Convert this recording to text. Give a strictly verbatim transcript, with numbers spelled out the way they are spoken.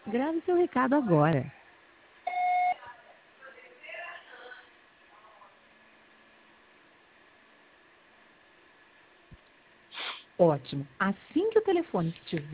Grave seu recado agora. Ótimo. Assim que o telefone estiver